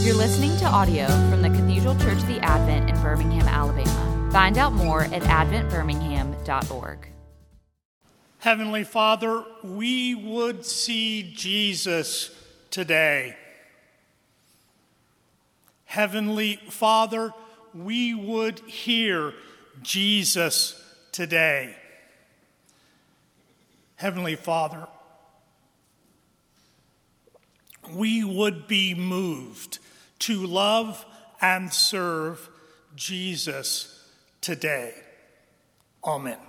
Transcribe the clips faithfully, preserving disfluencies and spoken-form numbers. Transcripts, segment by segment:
You're listening to audio from the Cathedral Church of the Advent in Birmingham, Alabama. Find out more at advent birmingham dot org. Heavenly Father, we would see Jesus today. Heavenly Father, we would hear Jesus today. Heavenly Father, we would be moved to love and serve Jesus today. Amen.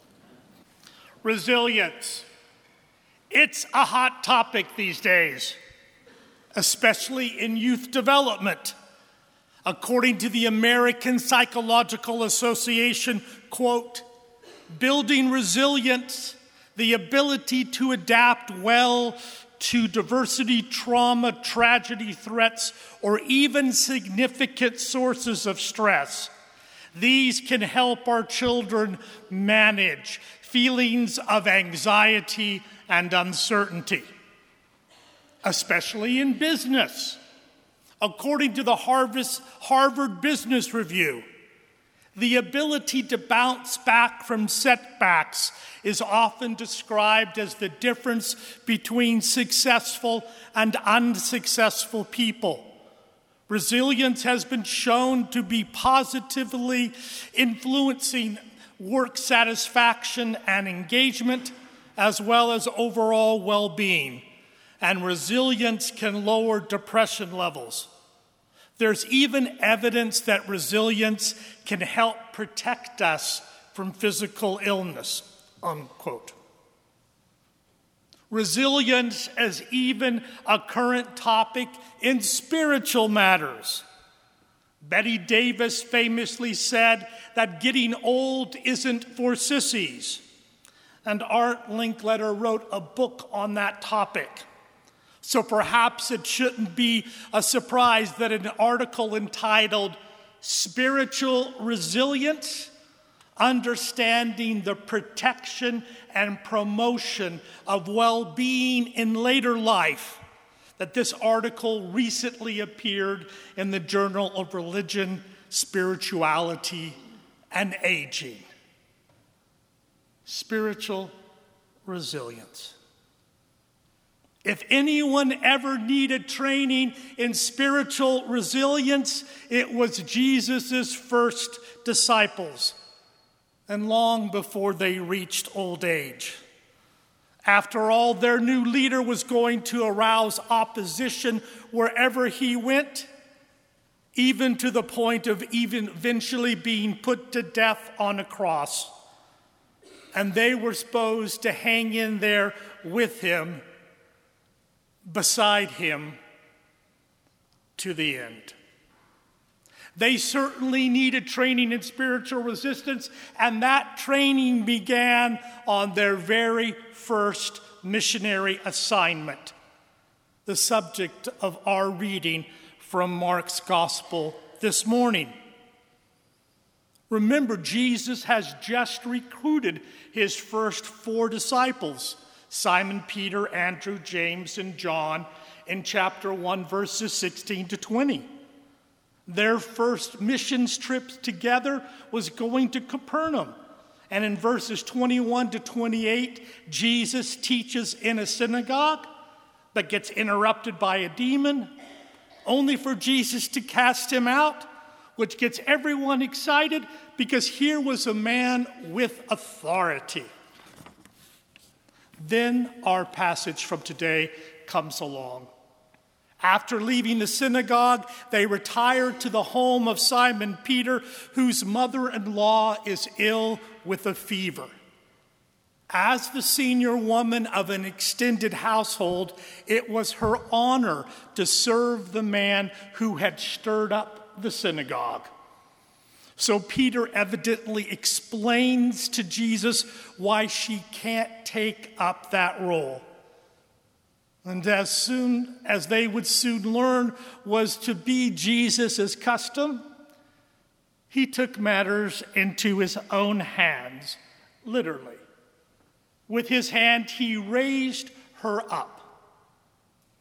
Resilience. It's a hot topic these days, especially in youth development. According to the American Psychological Association, quote, building resilience, the ability to adapt well to diversity, trauma, tragedy, threats, or even significant sources of stress. These can help our children manage feelings of anxiety and uncertainty, especially in business. According to the Harvard Business Review, the ability to bounce back from setbacks is often described as the difference between successful and unsuccessful people. Resilience has been shown to be positively influencing work satisfaction and engagement, as well as overall well-being. And resilience can lower depression levels. There's even evidence that resilience can help protect us from physical illness, unquote. Resilience is even a current topic in spiritual matters. Betty Davis famously said that getting old isn't for sissies. And Art Linkletter wrote a book on that topic. So perhaps it shouldn't be a surprise that an article entitled Spiritual Resilience, Understanding the Protection and Promotion of Well-Being in Later Life, that this article recently appeared in the Journal of Religion, Spirituality, and Aging. Spiritual resilience. If anyone ever needed training in spiritual resilience, it was Jesus' first disciples, and long before they reached old age. After all, their new leader was going to arouse opposition wherever he went, even to the point of even eventually being put to death on a cross. And they were supposed to hang in there with him, beside him, to the end. They certainly needed training in spiritual resistance, and that training began on their very first missionary assignment, the subject of our reading from Mark's Gospel this morning. Remember, Jesus has just recruited his first four disciples, Simon, Peter, Andrew, James, and John, in chapter one, verses sixteen to twenty. Their first missions trip together was going to Capernaum. And in verses twenty-one to twenty-eight, Jesus teaches in a synagogue, but gets interrupted by a demon, only for Jesus to cast him out, which gets everyone excited because here was a man with authority. Then our passage from today comes along. After leaving the synagogue, they retired to the home of Simon Peter, whose mother-in-law is ill with a fever. As the senior woman of an extended household, it was her honor to serve the man who had stirred up the synagogue. So Peter evidently explains to Jesus why she can't take up that role. And as soon as they would soon learn was to be Jesus' custom, he took matters into his own hands, literally. With his hand, he raised her up.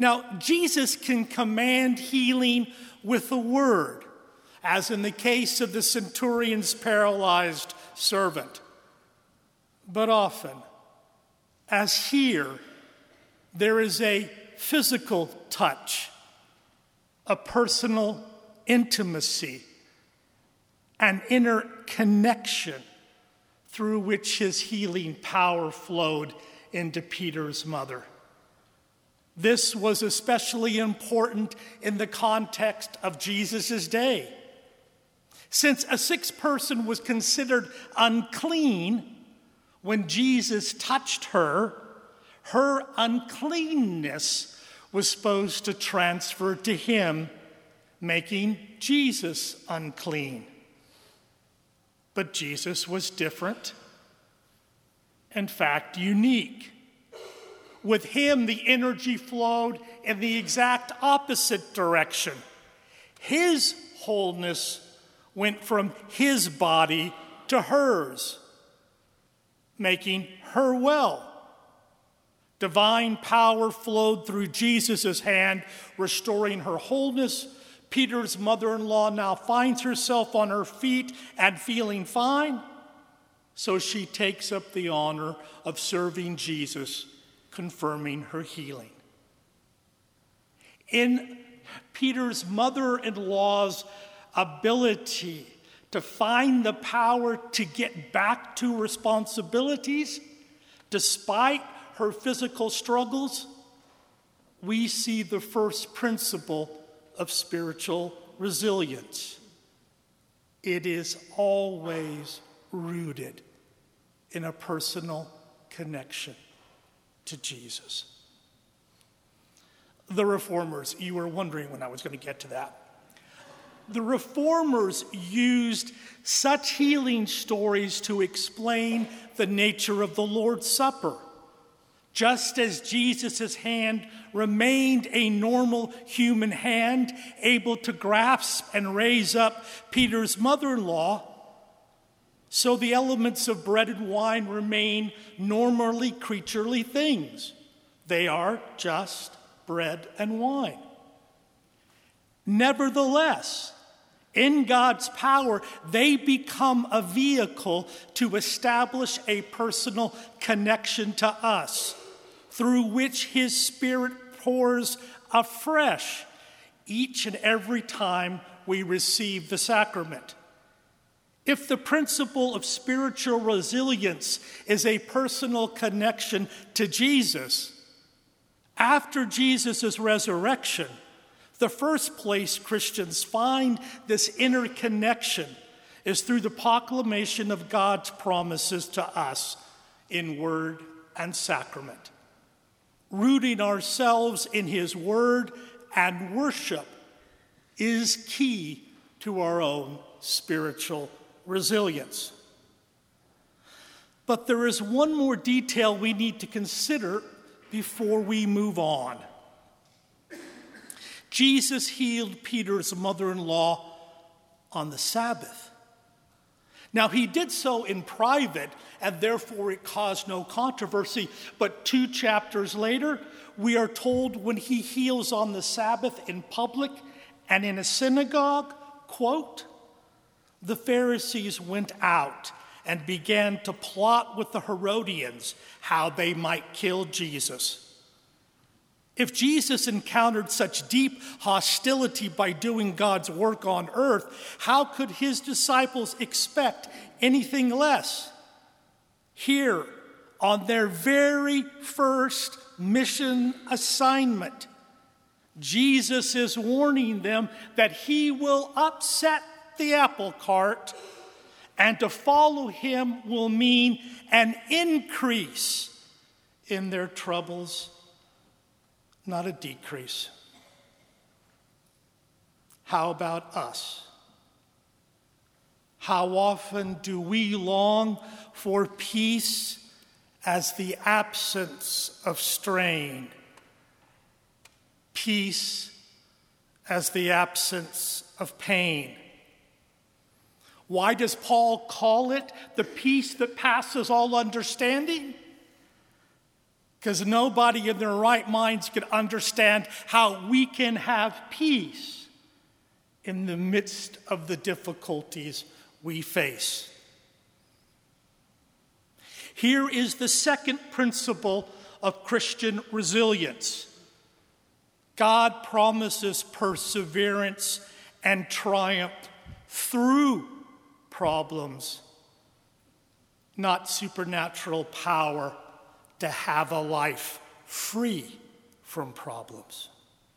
Now, Jesus can command healing with a word, as in the case of the centurion's paralyzed servant. But often, as here, there is a physical touch, a personal intimacy, an inner connection through which his healing power flowed into Peter's mother. This was especially important in the context of Jesus' day. Since a sick person was considered unclean, when Jesus touched her, her uncleanness was supposed to transfer to him, making Jesus unclean. But Jesus was different, in fact, unique. With him, the energy flowed in the exact opposite direction. His wholeness went from his body to hers, making her well. Divine power flowed through Jesus' hand, restoring her wholeness. Peter's mother-in-law now finds herself on her feet and feeling fine, so she takes up the honor of serving Jesus, confirming her healing. In Peter's mother-in-law's ability to find the power to get back to responsibilities, despite her physical struggles, we see the first principle of spiritual resilience. It is always rooted in a personal connection to Jesus. The Reformers, you were wondering when I was going to get to that. The Reformers used such healing stories to explain the nature of the Lord's Supper. Just as Jesus' hand remained a normal human hand, able to grasp and raise up Peter's mother-in-law, so the elements of bread and wine remain normally creaturely things. They are just bread and wine. Nevertheless, in God's power, they become a vehicle to establish a personal connection to us, through which his Spirit pours afresh each and every time we receive the sacrament. If the principle of spiritual resilience is a personal connection to Jesus, after Jesus' resurrection, the first place Christians find this inner connection is through the proclamation of God's promises to us in word and sacrament. Rooting ourselves in his word and worship is key to our own spiritual resilience. But there is one more detail we need to consider before we move on. Jesus healed Peter's mother-in-law on the Sabbath. Now, he did so in private, and therefore it caused no controversy. But two chapters later, we are told when he heals on the Sabbath in public and in a synagogue, quote, "The Pharisees went out and began to plot with the Herodians how they might kill Jesus." If Jesus encountered such deep hostility by doing God's work on earth, how could his disciples expect anything less? Here, on their very first mission assignment, Jesus is warning them that he will upset the apple cart, and to follow him will mean an increase in their troubles, not a decrease. How about us? How often do we long for peace as the absence of strain? Peace as the absence of pain? Why does Paul call it the peace that passes all understanding? because nobody in their right minds could understand how we can have peace in the midst of the difficulties we face. Here is the second principle of Christian resilience. God promises perseverance and triumph through problems, not supernatural power to have a life free from problems.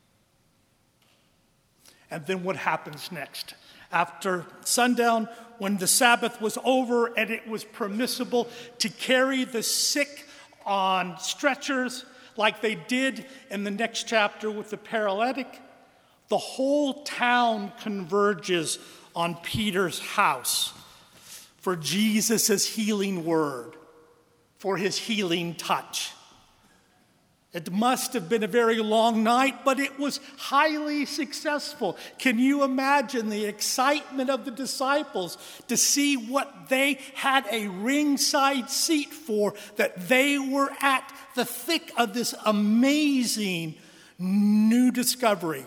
And then what happens next? After sundown, when the Sabbath was over and it was permissible to carry the sick on stretchers like they did in the next chapter with the paralytic, the whole town converges on Peter's house for Jesus' healing word, for his healing touch. It must have been a very long night, but it was highly successful. Can you imagine the excitement of the disciples to see what they had a ringside seat for, that they were at the thick of this amazing new discovery?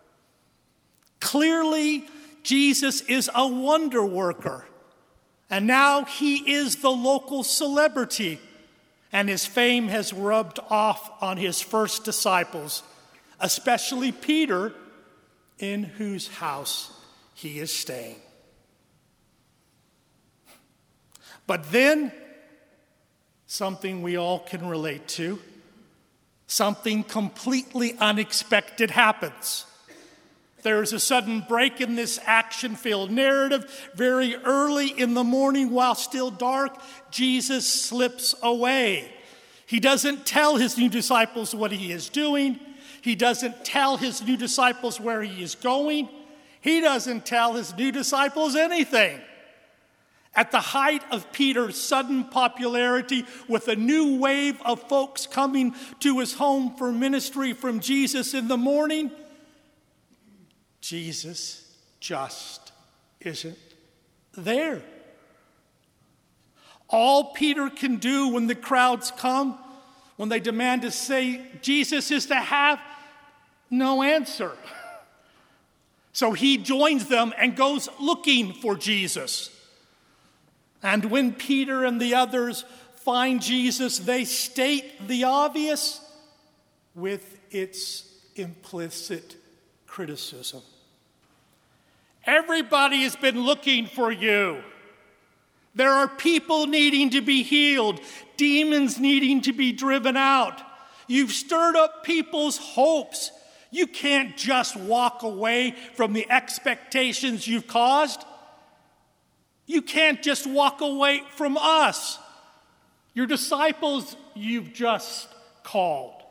Clearly, Jesus is a wonder worker, and now he is the local celebrity. And his fame has rubbed off on his first disciples, especially Peter, in whose house he is staying. But then, something we all can relate to, something completely unexpected happens. There is a sudden break in this action-filled narrative. Very early in the morning, while still dark, Jesus slips away. He doesn't tell his new disciples what he is doing. He doesn't tell his new disciples where he is going. He doesn't tell his new disciples anything. At the height of Peter's sudden popularity, with a new wave of folks coming to his home for ministry from Jesus in the morning, Jesus just isn't there. All Peter can do when the crowds come, when they demand to say Jesus is to have, no answer. So he joins them and goes looking for Jesus. And when Peter and the others find Jesus, they state the obvious with its implicit criticism. Everybody has been looking for you. There are people needing to be healed, demons needing to be driven out. You've stirred up people's hopes. You can't just walk away from the expectations you've caused. You can't just walk away from us, your disciples you've just called.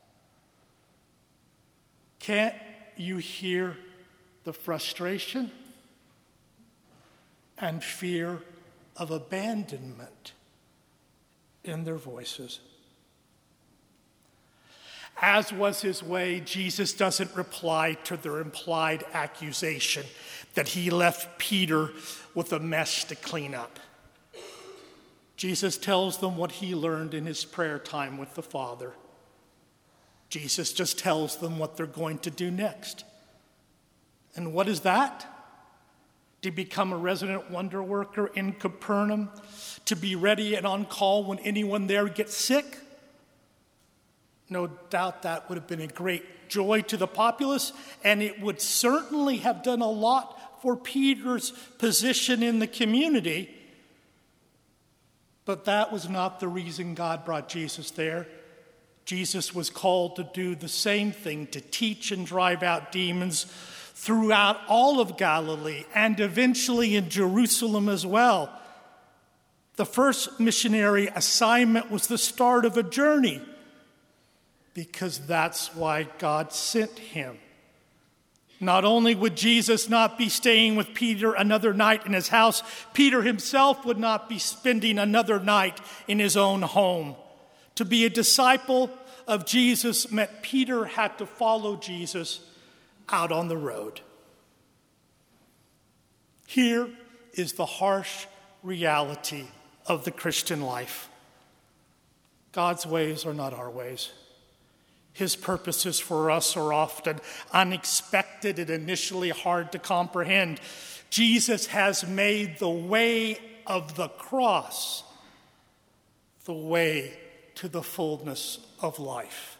Can't you hear the frustration and fear of abandonment in their voices? As was his way, Jesus doesn't reply to their implied accusation that he left Peter with a mess to clean up. Jesus tells them what he learned in his prayer time with the Father. Jesus just tells them what they're going to do next. And what is that? To become a resident wonder worker in Capernaum, to be ready and on call when anyone there gets sick? No doubt that would have been a great joy to the populace, and it would certainly have done a lot for Peter's position in the community. But that was not the reason God brought Jesus there. Jesus was called to do the same thing, to teach and drive out demons throughout all of Galilee and eventually in Jerusalem as well. The first missionary assignment was the start of a journey, because that's why God sent him. Not only would Jesus not be staying with Peter another night in his house, Peter himself would not be spending another night in his own home. To be a disciple of Jesus meant Peter had to follow Jesus out on the road. Here is the harsh reality of the Christian life. God's ways are not our ways. His purposes for us are often unexpected and initially hard to comprehend. Jesus has made the way of the cross the way to the fullness of life.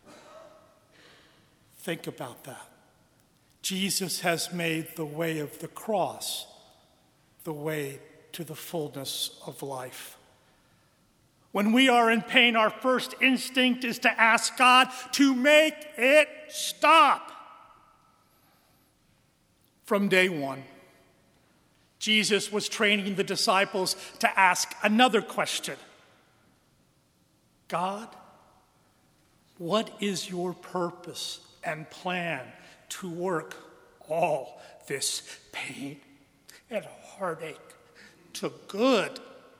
Think about that. Jesus has made the way of the cross the way to the fullness of life. When we are in pain, our first instinct is to ask God to make it stop. From day one, Jesus was training the disciples to ask another question. God, what is your purpose and plan to work all this pain and heartache to good?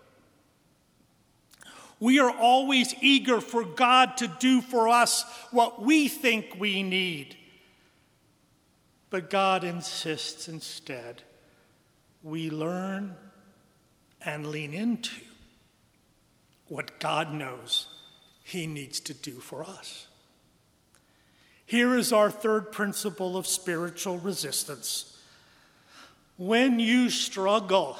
We are always eager for God to do for us what we think we need. But God insists instead we learn and lean into what God knows He needs to do for us. Here is our third principle of spiritual resistance. When you struggle,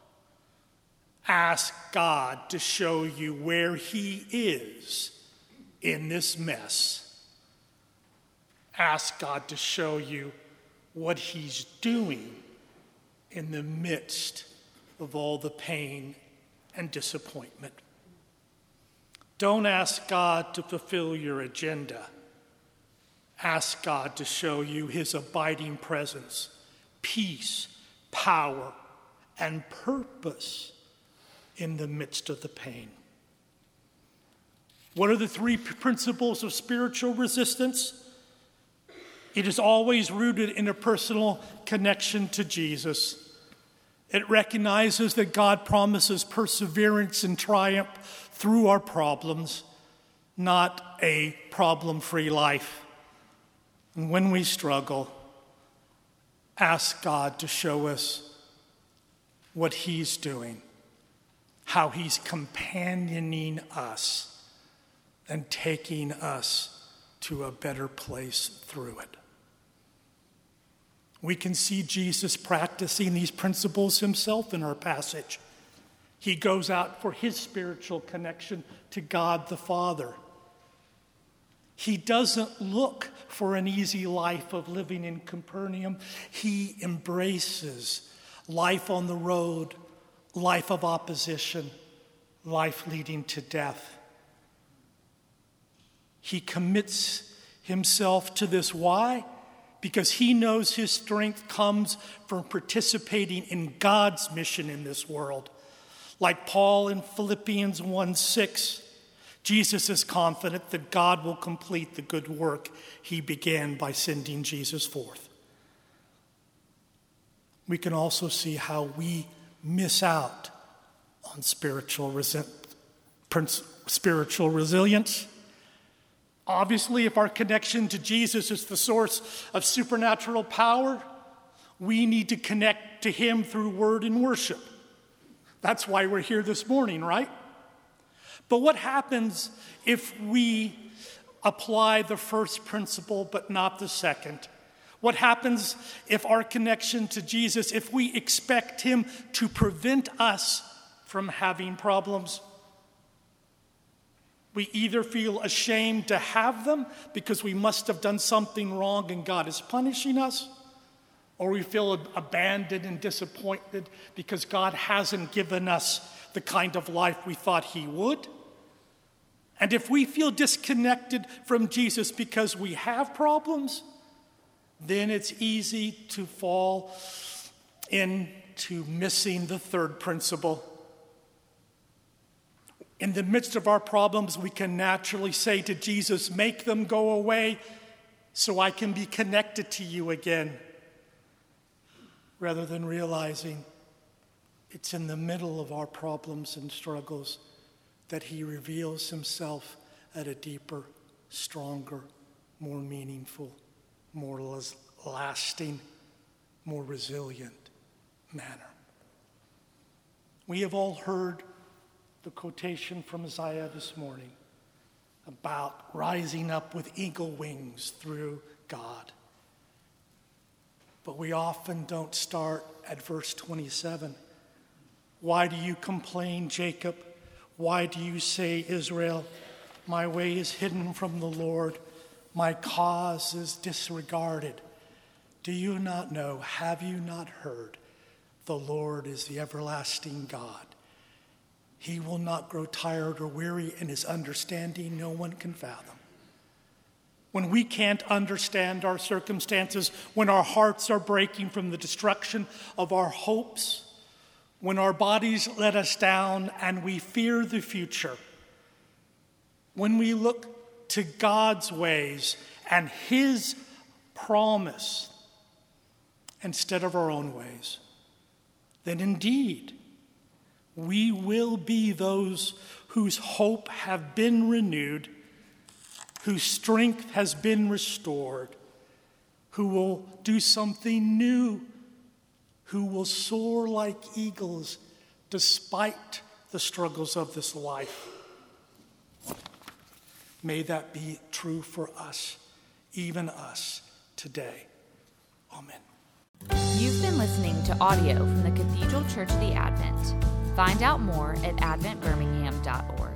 ask God to show you where He is in this mess. Ask God to show you what He's doing in the midst of all the pain and disappointment. Don't ask God to fulfill your agenda. Ask God to show you His abiding presence, peace, power, and purpose in the midst of the pain. What are the three principles of spiritual resistance? It is always rooted in a personal connection to Jesus. It recognizes that God promises perseverance and triumph through our problems, not a problem-free life. And when we struggle, ask God to show us what He's doing, how He's companioning us and taking us to a better place through it. We can see Jesus practicing these principles Himself in our passage. He goes out for His spiritual connection to God the Father. He doesn't look for an easy life of living in Capernaum. He embraces life on the road, life of opposition, life leading to death. He commits himself to this. Why? Because he knows his strength comes from participating in God's mission in this world. Like Paul in Philippians one six, Jesus is confident that God will complete the good work He began by sending Jesus forth. We can also see how we miss out on spiritual, resi- spiritual resilience. Obviously, if our connection to Jesus is the source of supernatural power, we need to connect to Him through word and worship. That's why we're here this morning, right? But what happens if we apply the first principle but not the second? What happens if our connection to Jesus, if we expect Him to prevent us from having problems? We either feel ashamed to have them because we must have done something wrong and God is punishing us, or we feel abandoned and disappointed because God hasn't given us the kind of life we thought He would. And if we feel disconnected from Jesus because we have problems, then it's easy to fall into missing the third principle. In the midst of our problems, we can naturally say to Jesus, "Make them go away so I can be connected to you again," rather than realizing it's in the middle of our problems and struggles that He reveals Himself at a deeper, stronger, more meaningful, more lasting, more resilient manner. We have all heard the quotation from Isaiah this morning. about rising up with eagle wings through God. But we often don't start at verse twenty-seven. Why do you complain, Jacob? Why do you say, Israel, my way is hidden from the Lord, my cause is disregarded? Do you not know, have you not heard? The Lord is the everlasting God. He will not grow tired or weary, and his understanding no one can fathom. When we can't understand our circumstances, when our hearts are breaking from the destruction of our hopes, when our bodies let us down and we fear the future, when we look to God's ways and his promise instead of our own ways, then indeed we will be those whose hope have been renewed, whose strength has been restored, who will do something new, who will soar like eagles despite the struggles of this life. May that be true for us, even us, today. Amen. You've been listening to audio from the Cathedral Church of the Advent. Find out more at advent birmingham dot org.